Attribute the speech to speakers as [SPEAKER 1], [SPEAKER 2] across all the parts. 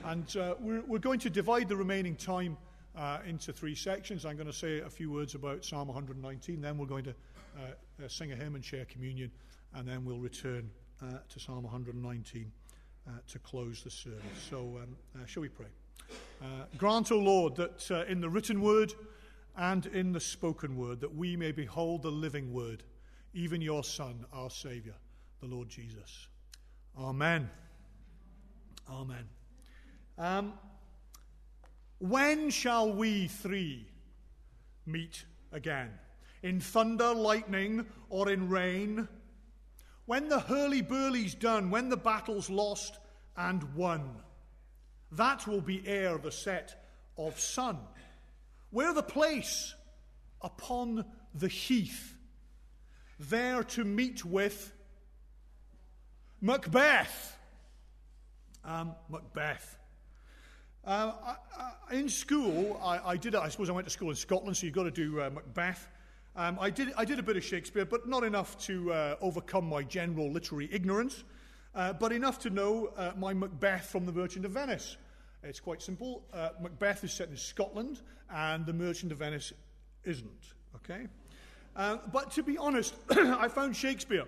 [SPEAKER 1] And we're going to divide the remaining time into three sections. I'm going to say a few words about Psalm 119, then we're going to sing a hymn and share communion, and then we'll return to Psalm 119 to close the service. So shall we pray? Grant, O Lord, that in the written word and in the spoken word, that we may behold the living word, even your Son, our Saviour, the Lord Jesus. Amen. Amen. When shall we three meet again? In thunder, lightning, or in rain? When the hurly-burly's done, when the battle's lost and won, that will be ere the set of sun. Where the place? Upon the heath, there to meet with Macbeth. Macbeth. In school, I suppose I went to school in Scotland, so you've got to do Macbeth. I did a bit of Shakespeare, but not enough to overcome my general literary ignorance, but enough to know my Macbeth from The Merchant of Venice. It's quite simple. Macbeth is set in Scotland, and The Merchant of Venice isn't. Okay, but to be honest, I found Shakespeare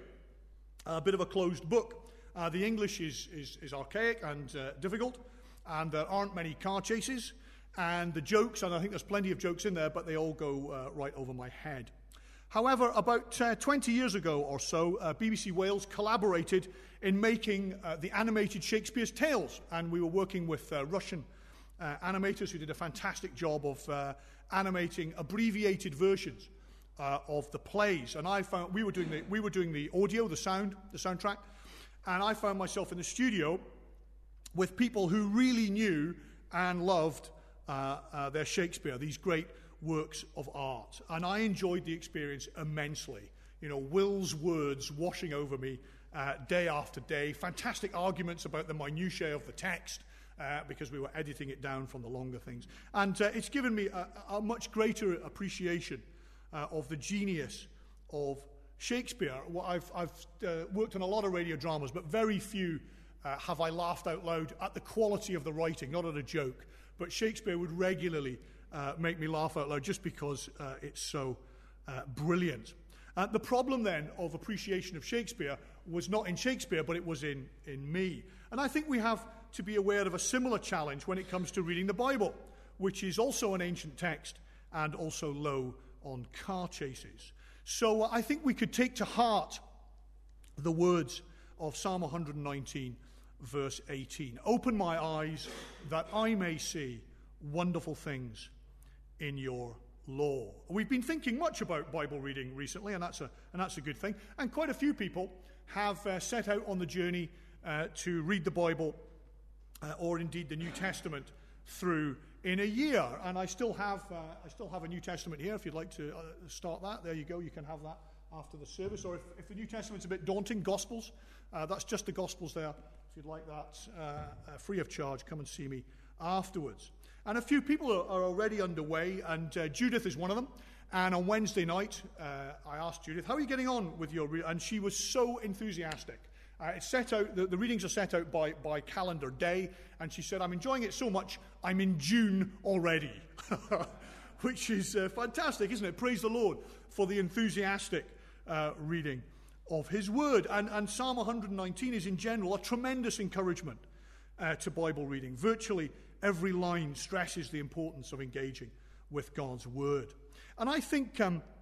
[SPEAKER 1] a bit of a closed book. The English is archaic and difficult, and there aren't many car chases, and the jokes, and I think there's plenty of jokes in there, but they all go right over my head. However, about 20 years ago or so, BBC Wales collaborated in making the animated Shakespeare's Tales, and we were working with Russian animators who did a fantastic job of animating abbreviated versions of the plays. And I found we were doing the audio, the soundtrack, and I found myself in the studio with people who really knew and loved their Shakespeare, these great works of art. And I enjoyed the experience immensely. You know, Will's words washing over me day after day, fantastic arguments about the minutiae of the text, because we were editing it down from the longer things. And it's given me a much greater appreciation of the genius of Shakespeare. Well, I've worked on a lot of radio dramas, but very few have I laughed out loud at the quality of the writing, not at a joke. But Shakespeare would regularly make me laugh out loud just because it's so brilliant. The problem then of appreciation of Shakespeare was not in Shakespeare, but it was in me. And I think we have to be aware of a similar challenge when it comes to reading the Bible, which is also an ancient text and also low on car chases. So I think we could take to heart the words of Psalm 119, verse 18. Open my eyes that I may see wonderful things in your law. We've been thinking much about Bible reading recently, and that's a good thing. And quite a few people have set out on the journey to read the Bible, or indeed the New Testament, through in a year. And I still have a New Testament here. If you'd like to start that, there you go. You can have that after the service. Or if the New Testament's a bit daunting, Gospels, that's just the Gospels there. If you'd like that, free of charge, come and see me afterwards. And a few people are already underway, and Judith is one of them. And on Wednesday night, I asked Judith, how are you getting on with your and she was so enthusiastic. It's set out, the readings are set out by calendar day, and she said, I'm enjoying it so much, I'm in June already. Which is fantastic, isn't it? Praise the Lord for the enthusiastic reading of his word. And Psalm 119 is in general a tremendous encouragement to Bible reading. Virtually every line stresses the importance of engaging with God's word. And I think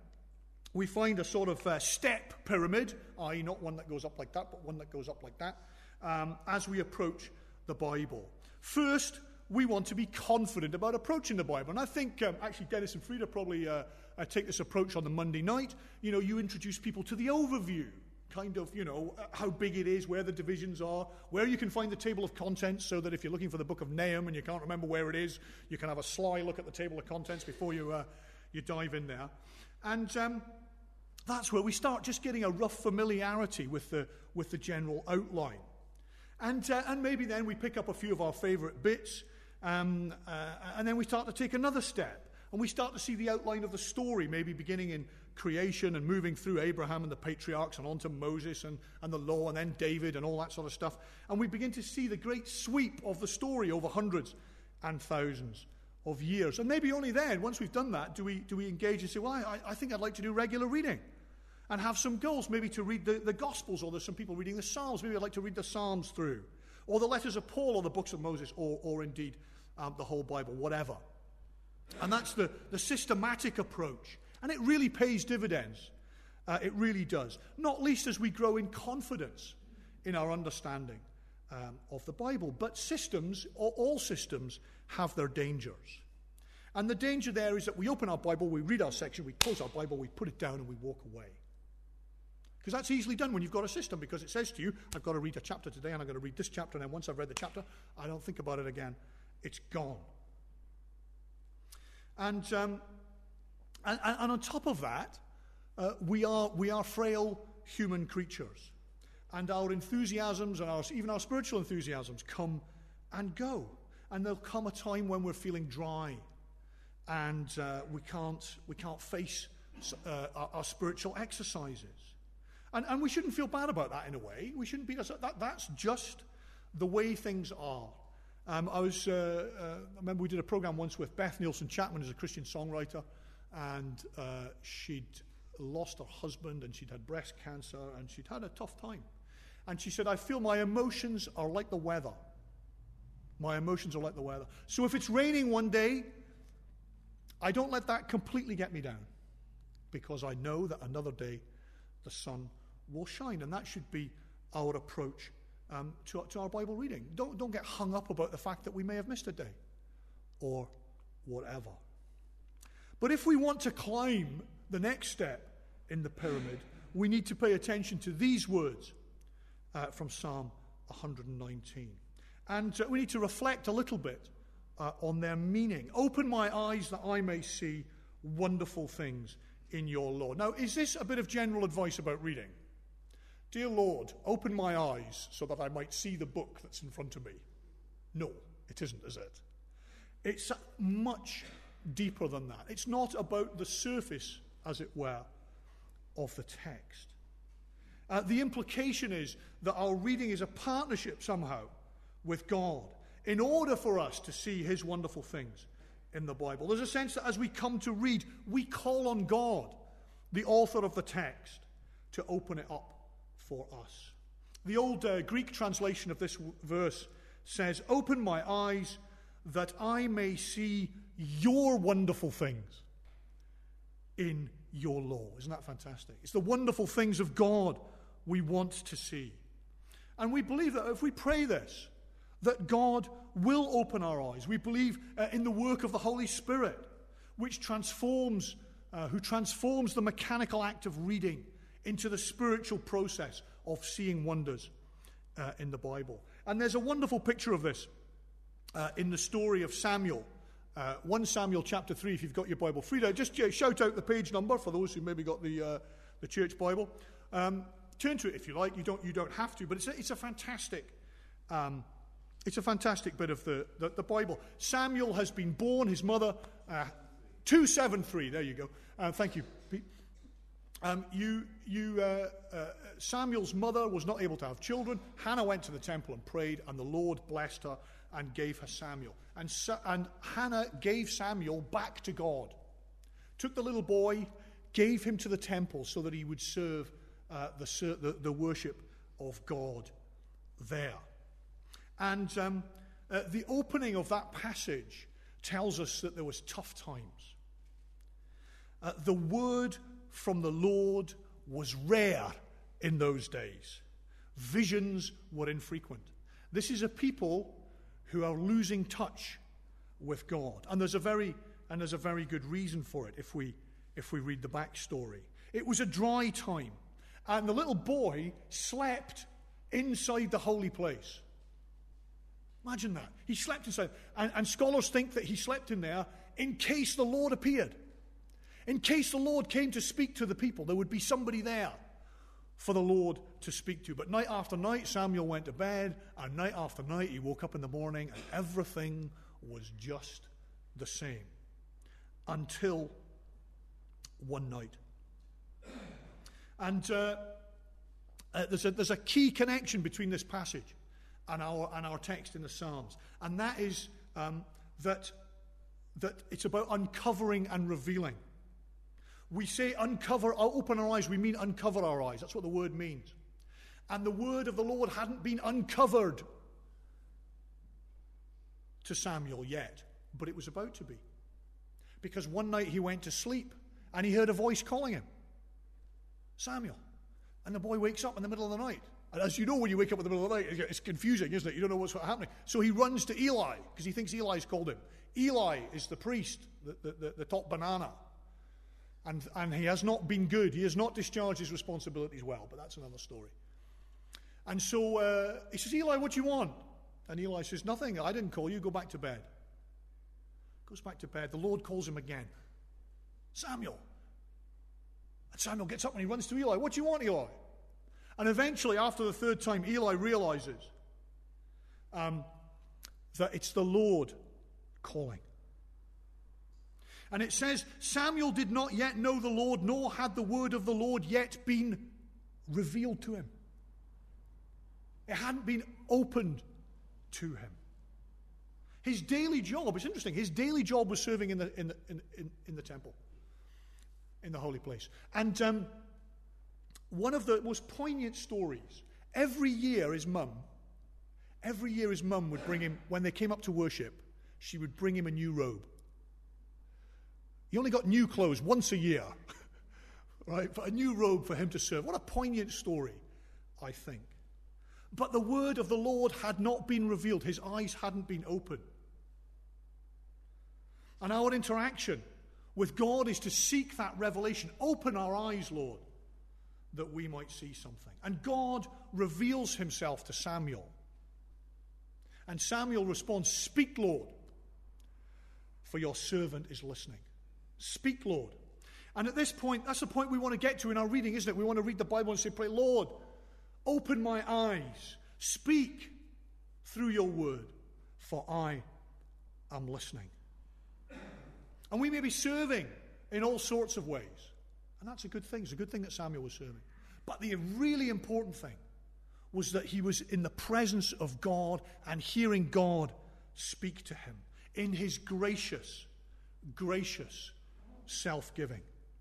[SPEAKER 1] we find a sort of step pyramid, i.e. not one that goes up like that, but one that goes up like that, as we approach the Bible. First, we want to be confident about approaching the Bible. And I think, actually, Dennis and Frida probably take this approach on the Monday night. You know, you introduce people to the overview, kind of, you know, how big it is, where the divisions are, where you can find the table of contents, so that if you're looking for the book of Nahum and you can't remember where it is, you can have a sly look at the table of contents before you dive in there. And that's where we start, just getting a rough familiarity with the general outline. And maybe then we pick up a few of our favourite bits, and then we start to take another step. And we start to see the outline of the story, maybe beginning in creation and moving through Abraham and the patriarchs and on to Moses and the law and then David and all that sort of stuff. And we begin to see the great sweep of the story over hundreds and thousands of years. And maybe only then, once we've done that, do we engage and say, well, I think I'd like to do regular reading and have some goals, maybe to read the Gospels, or there's some people reading the Psalms. Maybe I'd like to read the Psalms through, or the letters of Paul, or the books of Moses, or indeed the whole Bible, whatever. And that's the systematic approach. And it really pays dividends. It really does. Not least as we grow in confidence in our understanding of the Bible. But systems, or all systems, have their dangers. And the danger there is that we open our Bible, we read our section, we close our Bible, we put it down, and we walk away. Because that's easily done when you've got a system, because it says to you, I've got to read a chapter today, and I've got to read this chapter, and then once I've read the chapter, I don't think about it again. It's gone. And on top of that, we are frail human creatures. And our enthusiasms and even our spiritual enthusiasms come and go. And there'll come a time when we're feeling dry and we can't face our spiritual exercises. And we shouldn't feel bad about that in a way. We shouldn't be that's just the way things are. I remember we did a program once with Beth Nielsen Chapman, who's a Christian songwriter, and she'd lost her husband, and she'd had breast cancer, and she'd had a tough time. And she said, I feel my emotions are like the weather. My emotions are like the weather. So if it's raining one day, I don't let that completely get me down, because I know that another day the sun will shine. And that should be our approach to our Bible reading. Don't get hung up about the fact that we may have missed a day or whatever. But if we want to climb the next step in the pyramid, we need to pay attention to these words from Psalm 119. And we need to reflect a little bit on their meaning. Open my eyes that I may see wonderful things in your law. Now, is this a bit of general advice about reading? Dear Lord, open my eyes so that I might see the book that's in front of me. No, it isn't, is it? It's much deeper than that. It's not about the surface, as it were, of the text. The implication is that our reading is a partnership somehow with God in order for us to see his wonderful things in the Bible. There's a sense that as we come to read, we call on God, the author of the text, to open it up for us. The old Greek translation of this verse says, open my eyes that I may see your wonderful things in your law. Isn't that fantastic? It's the wonderful things of God we want to see. And we believe that if we pray this, that God will open our eyes. We believe in the work of the Holy Spirit, which transforms the mechanical act of reading into the spiritual process of seeing wonders in the Bible. And there's a wonderful picture of this in the story of Samuel. 1 Samuel chapter 3, if you've got your Bible. Frida, just shout out the page number for those who maybe got the church Bible. Turn to it if you like. You don't have to, but it's a fantastic bit of the Bible. Samuel has been born. His mother, 273. There you go. Thank you, Pete. Samuel's mother was not able to have children. Hannah went to the temple and prayed, and the Lord blessed her and gave her Samuel. And Hannah gave Samuel back to God. Took the little boy, gave him to the temple so that he would serve the worship of God there. And the opening of that passage tells us that there was tough times. The word from the Lord was rare in those days. Visions were infrequent. This is a people who are losing touch with God. And there's a very good reason for it if we read the backstory. It was a dry time, and the little boy slept inside the holy place. Imagine that. He slept inside. And scholars think that he slept in there in case the Lord appeared. In case the Lord came to speak to the people, there would be somebody there for the Lord to speak to. But night after night, Samuel went to bed, and night after night, he woke up in the morning, and everything was just the same. until one night. And there's a key connection between this passage and our text in the Psalms, and that is that it's about uncovering and revealing. We say open our eyes, we mean uncover our eyes. That's what the word means. And the word of the Lord hadn't been uncovered to Samuel yet, but it was about to be. Because one night he went to sleep and he heard a voice calling him, Samuel. And the boy wakes up in the middle of the night. And as you know, when you wake up in the middle of the night, it's confusing, isn't it? You don't know what's happening. So he runs to Eli because he thinks Eli's called him. Eli is the priest, the top banana. And he has not been good. He has not discharged his responsibilities well, but that's another story. And so he says, Eli, what do you want? And Eli says, nothing. I didn't call you. Go back to bed. Goes back to bed. The Lord calls him again. Samuel. And Samuel gets up and he runs to Eli. What do you want, Eli? And eventually, after the third time, Eli realizes that it's the Lord calling. And it says, Samuel did not yet know the Lord, nor had the word of the Lord yet been revealed to him. It hadn't been opened to him. His daily job, it's interesting, his daily job was serving in the temple, in the holy place. And one of the most poignant stories, every year his mum would bring him, when they came up to worship, she would bring him a new robe. He only got new clothes once a year, right? But a new robe for him to serve. What a poignant story, I think. But the word of the Lord had not been revealed. His eyes hadn't been opened. And our interaction with God is to seek that revelation. Open our eyes, Lord, that we might see something. And God reveals himself to Samuel. And Samuel responds, speak, Lord, for your servant is listening. Speak, Lord. And at this point, that's the point we want to get to in our reading, isn't it? We want to read the Bible and say, pray, Lord, open my eyes. Speak through your word, for I am listening. And we may be serving in all sorts of ways. And that's a good thing. It's a good thing that Samuel was serving. But the really important thing was that he was in the presence of God and hearing God speak to him in his gracious self-giving.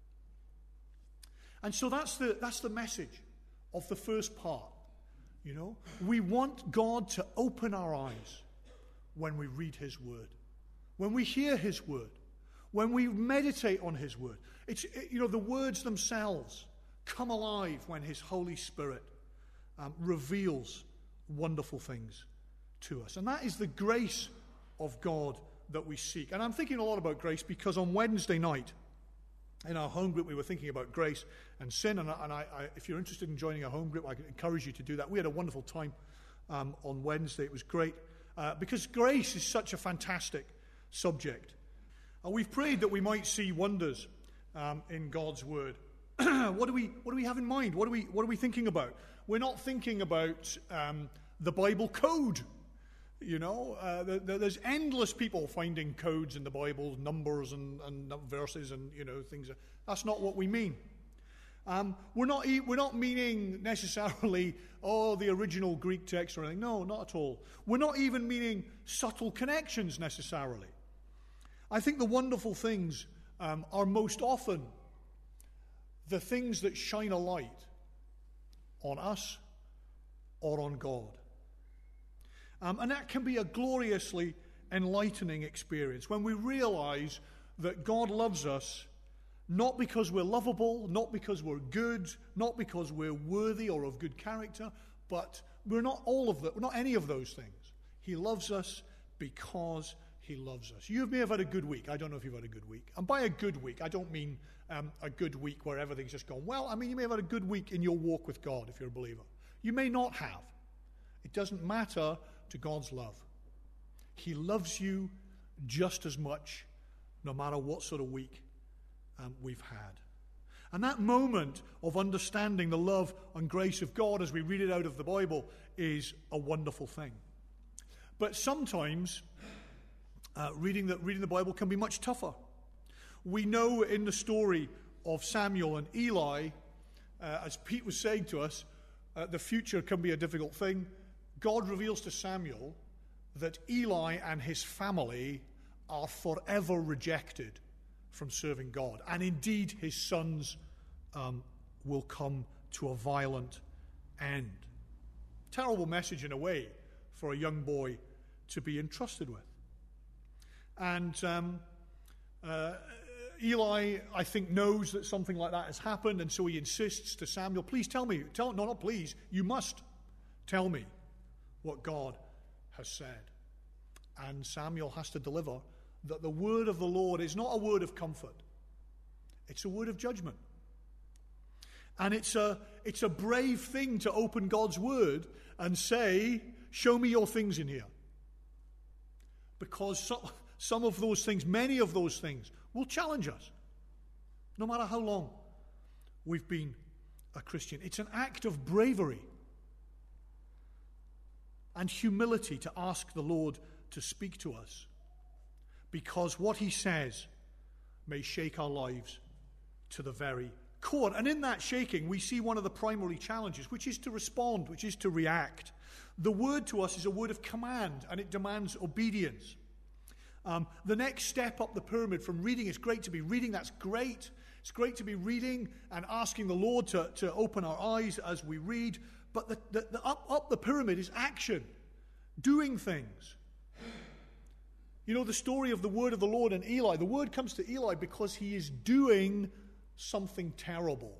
[SPEAKER 1] And so that's the message of the first part. You know, we want God to open our eyes when we read his word, when we hear his word, when we meditate on his word. The words themselves come alive when his Holy Spirit reveals wonderful things to us. And that is the grace of God that we seek. And I'm thinking a lot about grace because on Wednesday night, in our home group, we were thinking about grace and sin. And if you're interested in joining a home group, I encourage you to do that. We had a wonderful time on Wednesday. It was great because grace is such a fantastic subject. And we've prayed that we might see wonders in God's word. What do we have in mind? What are we thinking about? We're not thinking about the Bible code. You know, there's endless people finding codes in the Bible, numbers and verses and, things. That's not what we mean. We're not meaning necessarily, the original Greek text or anything. No, not at all. We're not even meaning subtle connections necessarily. I think the wonderful things are most often the things that shine a light on us or on God. And that can be a gloriously enlightening experience when we realize that God loves us not because we're lovable, not because we're good, not because we're worthy or of good character, but we're not all of that. We're not any of those things. He loves us because he loves us. You may have had a good week. I don't know if you've had a good week. And by a good week, I don't mean a good week where everything's just gone well. I mean, you may have had a good week in your walk with God if you're a believer. You may not have. It doesn't matter to God's love. He loves you just as much, no matter what sort of week we've had. And that moment of understanding the love and grace of God as we read it out of the Bible is a wonderful thing. But sometimes reading the Bible can be much tougher. We know in the story of Samuel and Eli, as Pete was saying to us, the future can be a difficult thing. God reveals to Samuel that Eli and his family are forever rejected from serving God. And indeed, his sons will come to a violent end. Terrible message in a way for a young boy to be entrusted with. And Eli, I think, knows that something like that has happened, and so he insists to Samuel, please tell me, not please, you must tell me what God has said. And Samuel has to deliver that the word of the Lord is not a word of comfort. It's a word of judgment. And it's a brave thing to open God's word and say, show me your things in here. Because some of those things, many of those things, will challenge us, no matter how long we've been a Christian. It's an act of bravery and humility to ask the Lord to speak to us, because what he says may shake our lives to the very core. And in that shaking, we see one of the primary challenges, which is to respond, which is to react. The word to us is a word of command, and it demands obedience. The next step up the pyramid from reading, it's great to be reading, that's great. It's great to be reading and asking the Lord to open our eyes as we read. But the up the pyramid is action, doing things. You know the story of the word of the Lord and Eli. The word comes to Eli because he is doing something terrible.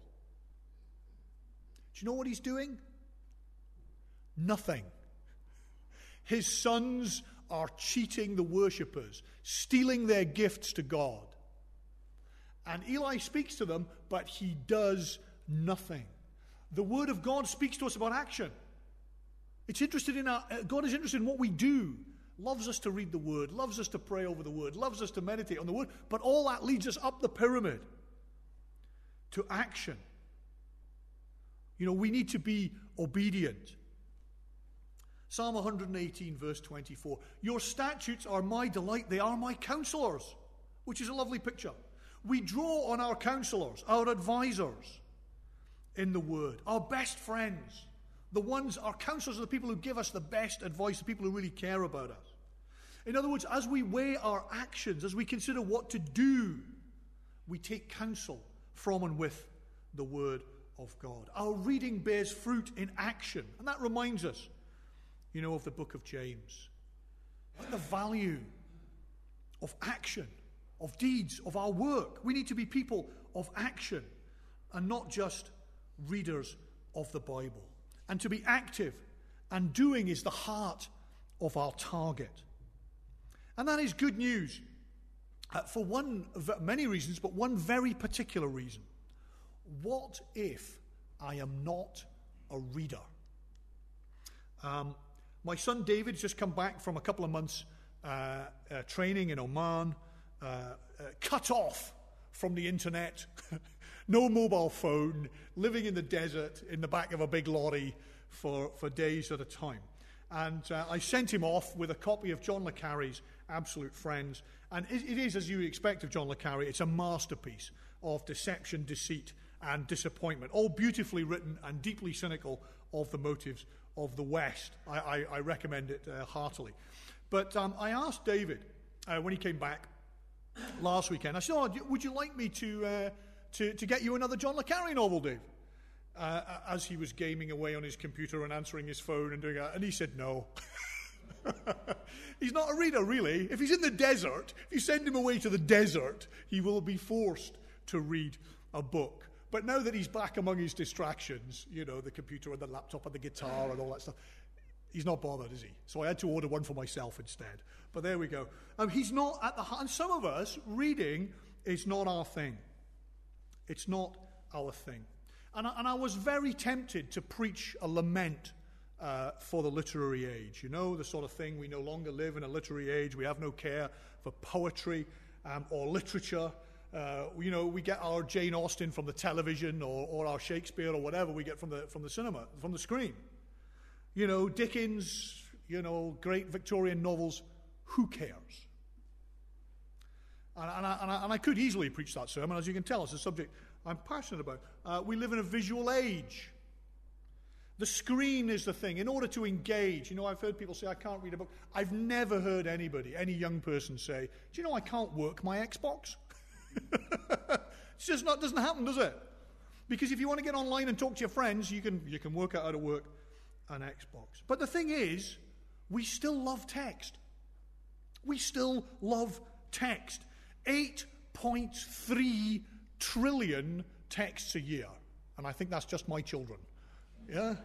[SPEAKER 1] Do you know what he's doing? Nothing. His sons are cheating the worshippers, stealing their gifts to God. And Eli speaks to them, but he does nothing. The word of God speaks to us about action. It's interested in God is interested in what we do. Loves us to read the word, loves us to pray over the word, loves us to meditate on the word, but all that leads us up the pyramid to action. You know, we need to be obedient. Psalm 118, verse 24. Your statutes are my delight, they are my counselors, which is a lovely picture. We draw on our counselors, our advisors in the word, our best friends. Our counselors are the people who give us the best advice, the people who really care about us. In other words, as we weigh our actions, as we consider what to do, we take counsel from and with the word of God. Our reading bears fruit in action. And that reminds us, you know, of the book of James. The value of action, of deeds, of our work. We need to be people of action and not just readers of the Bible. And to be active and doing is the heart of our target. And that is good news for many reasons, but one very particular reason. What if I am not a reader? My son David's just come back from a couple of months training in Oman, cut off from the internet, no mobile phone, living in the desert in the back of a big lorry for days at a time. And I sent him off with a copy of John le Carre's Absolute Friends. And it is, as you would expect of John le Carre, it's a masterpiece of deception, deceit, and disappointment, all beautifully written and deeply cynical of the motives of the West. I recommend it heartily. But I asked David, when he came back last weekend, I said, would you like me to get you another John le Carre novel, Dave? As he was gaming away on his computer and answering his phone and doing that. And he said no. He's not a reader, really. If he's in the desert, if you send him away to the desert, he will be forced to read a book. But now that he's back among his distractions, you know, the computer and the laptop and the guitar and all that stuff, he's not bothered, is he? So I had to order one for myself instead. But there we go. He's not at the heart. And some of us, reading is not our thing. It's not our thing. And I was very tempted to preach a lament for the literary age. You know, the sort of thing, we no longer live in a literary age. We have no care for poetry or literature. You know, we get our Jane Austen from the television or our Shakespeare or whatever we get from the cinema, from the screen. You know, Dickens, you know, great Victorian novels. Who cares? And I could easily preach that sermon. As you can tell, it's a subject I'm passionate about. We live in a visual age. The screen is the thing. In order to engage, I've heard people say, I can't read a book. I've never heard anybody, any young person say, do you know I can't work my Xbox? It's just not, doesn't happen, does it? Because if you want to get online and talk to your friends, you can work out how to work an Xbox. But the thing is, we still love text. We still love text. 8.3 trillion texts a year. And I think that's just my children. Yeah?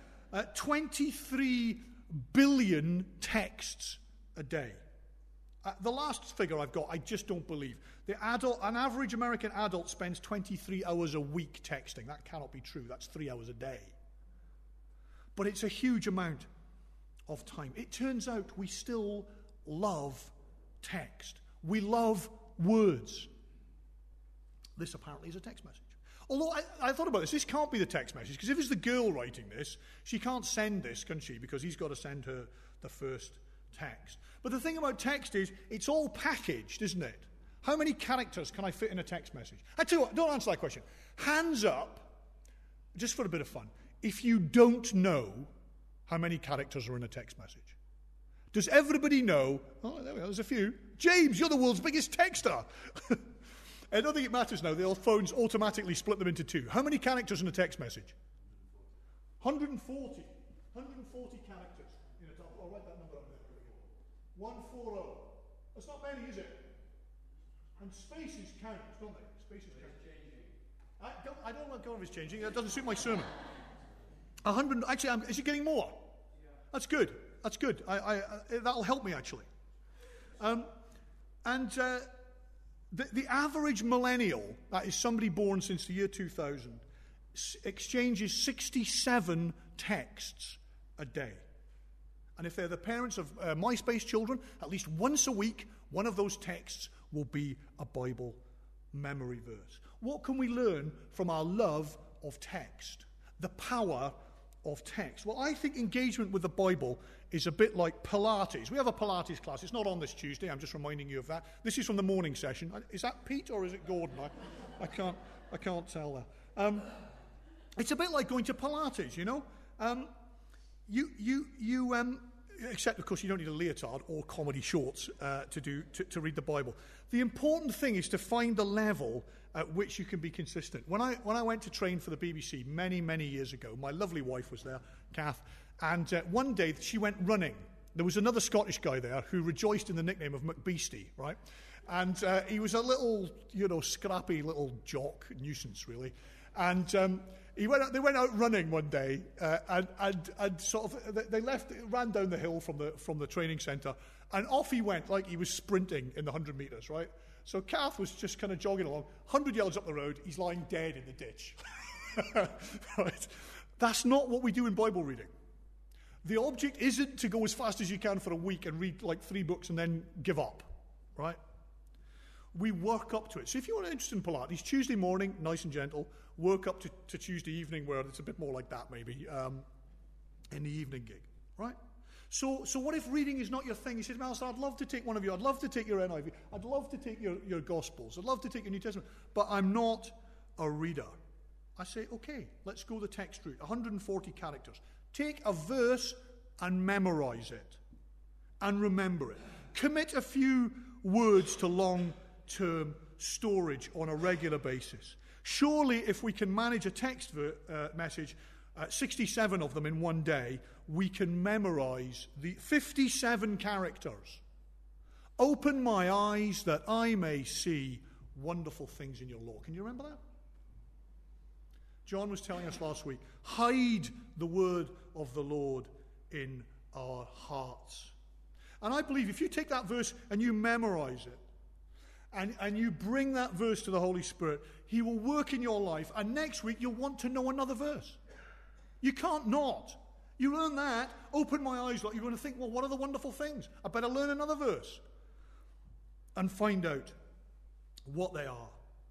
[SPEAKER 1] 23 billion texts a day. The last figure I've got, I just don't believe. An average American adult spends 23 hours a week texting. That cannot be true. That's 3 hours a day. But it's a huge amount of time. It turns out we still love text. We love words. This apparently is a text message. Although I thought about this. This can't be the text message, because if it's the girl writing this, she can't send this, can she? Because he's got to send her the first text. But the thing about text is, it's all packaged, isn't it? How many characters can I fit in a text message? I tell you what, don't answer that question. Hands up, just for a bit of fun, if you don't know how many characters are in a text message. Does everybody know? Oh, there we go, there's a few. James, you're the world's biggest texter. I don't think it matters now. The phones automatically split them into two. How many characters in a text message? 140. 140 characters. I'll write that number up there. 140. That's not many, is it? And spaces count, don't they? Spaces count. I don't want to go over it's changing. That doesn't suit my sermon. 100. Actually, is it getting more? Yeah. That's good. That's good. That'll help me, actually. The average millennial, that is somebody born since the year 2000, exchanges 67 texts a day. And if they're the parents of MySpace children, at least once a week, one of those texts will be a Bible memory verse. What can we learn from our love of text? The power of text. Well, I think engagement with the Bible is a bit like Pilates. We have a Pilates class. It's not on this Tuesday. I'm just reminding you of that. This is from the morning session. Is that Pete or is it Gordon? I can't tell that. It's a bit like going to Pilates, except, of course, you don't need a leotard or comedy shorts to read the Bible. The important thing is to find the level at which you can be consistent. When I went to train for the BBC many, many years ago, my lovely wife was there, Kath, and one day she went running. There was another Scottish guy there who rejoiced in the nickname of McBeastie, right? And he was a little, scrappy little jock, nuisance, really. And they went out running one day, and sort of they ran down the hill from the training centre, and off he went like he was sprinting in the 100 metres, right? So Kath was just kind of jogging along, 100 yards up the road, he's lying dead in the ditch. Right? That's not what we do in Bible reading. The object isn't to go as fast as you can for a week and read like 3 books and then give up, right? We work up to it. So if you want to interested in Pilates, Tuesday morning, nice and gentle, work up to Tuesday evening where it's a bit more like that maybe, in the evening gig, right? So what if reading is not your thing? You say, Alistair, I'd love to take one of you. I'd love to take your NIV. I'd love to take your Gospels. I'd love to take your New Testament. But I'm not a reader. I say, okay, let's go the text route. 140 characters. Take a verse and memorize it. And remember it. Commit a few words to long-term storage on a regular basis. Surely, if we can manage a text message, 67 of them in one day, we can memorize the 57 characters. Open my eyes that I may see wonderful things in your law. Can you remember that? John was telling us last week, hide the word of the Lord in our hearts. And I believe if you take that verse and you memorize it, and you bring that verse to the Holy Spirit, he will work in your life, and next week you'll want to know another verse. You can't not. You learn that, open my eyes, you're going to think, well, what are the wonderful things? I better learn another verse and find out what they are.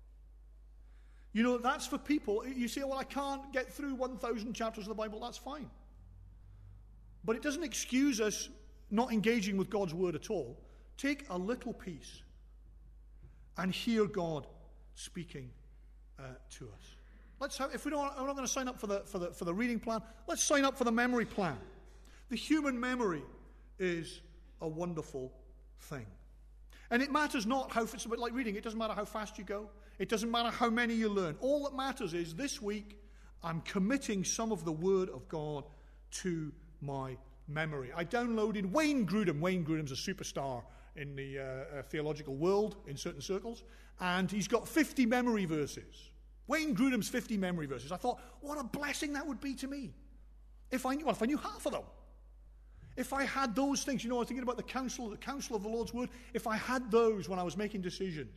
[SPEAKER 1] That's for people. You say, well, I can't get through 1,000 chapters of the Bible. That's fine. But it doesn't excuse us not engaging with God's word at all. Take a little piece and hear God speaking to us. If we're not going to sign up for the reading plan, let's sign up for the memory plan. The human memory is a wonderful thing. And it matters not how, it's a bit like reading, it doesn't matter how fast you go. It doesn't matter how many you learn. All that matters is this week I'm committing some of the Word of God to my memory. I downloaded Wayne Grudem. Wayne Grudem's a superstar in the theological world in certain circles. And he's got 50 memory verses. Wayne Grudem's 50 memory verses. I thought, what a blessing that would be to me. If I knew half of them. If I had those things, I was thinking about the counsel of the Lord's Word. If I had those when I was making decisions,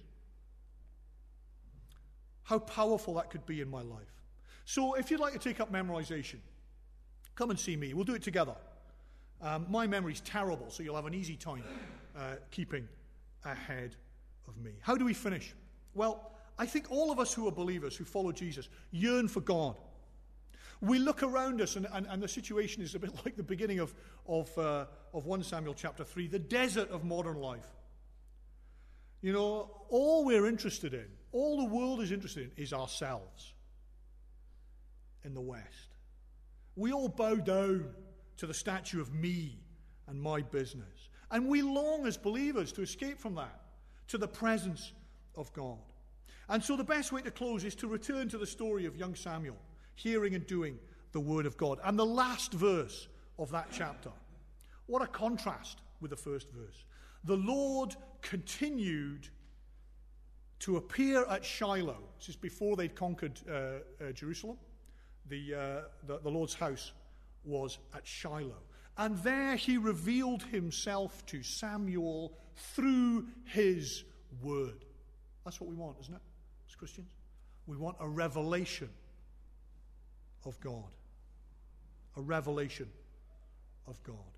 [SPEAKER 1] how powerful that could be in my life. So if you'd like to take up memorization, come and see me. We'll do it together. My memory's terrible, so you'll have an easy time keeping ahead of me. How do we finish? Well, I think all of us who are believers, who follow Jesus, yearn for God. We look around us, and the situation is a bit like the beginning of 1 Samuel chapter 3, the desert of modern life. All we're interested in, all the world is interested in, is ourselves in the West. We all bow down to the statue of me and my business. And we long as believers to escape from that, to the presence of God. And so the best way to close is to return to the story of young Samuel, hearing and doing the word of God. And the last verse of that chapter. What a contrast with the first verse. The Lord continued to appear at Shiloh. This is before they'd conquered Jerusalem. The Lord's house was at Shiloh. And there he revealed himself to Samuel through his word. That's what we want, isn't it, as Christians? We want a revelation of God. A revelation of God.